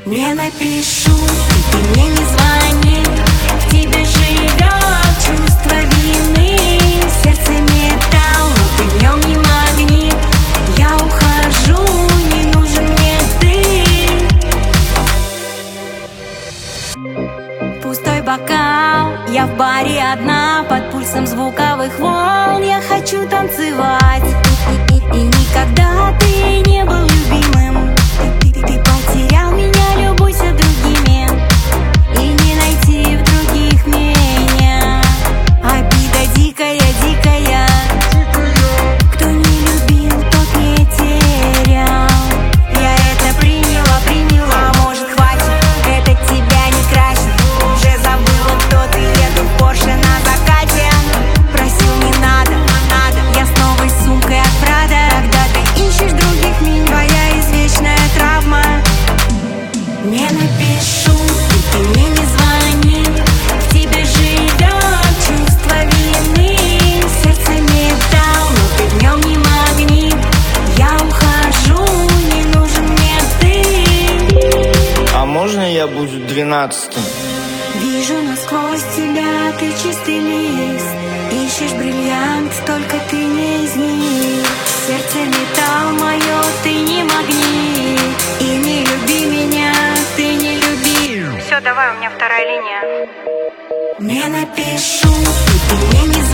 Не напишу, и ты мне не звони. В тебе живет чувство вины. Сердце металл, но ты в нем не магнит. Я ухожу, не нужен мне ты. Пустой бокал, я в баре одна. Под пульсом звуковых волн я хочу танцевать. И никогда ты не был любимым. Ты потерял меня, любуйся другими. И не найти в других меня. Обида дикая, дикая. Кто не любил, тот не терял. Я это приняла, приняла. Может, хватит, это тебя не красит. Уже забыла, кто ты, еду в Порше на закате. Просил не надо, надо. Я с новой сумкой от Прада. Когда ты ищешь других меня, твоя извечная травма. Не напишу, и ты мне не звони. В тебе живет чувство вины. Сердце металл, но ты в нем не магнит. Я ухожу, не нужен мне ты. А можно я буду 12-м? Вижу насквозь тебя, ты чистый лист. Ищешь бриллиант, только ты не из них. Сердце металл мое, ты не магнит. И не люби меня, ты не люби. Все, давай, у меня вторая линия. Не напишу, и ты мне не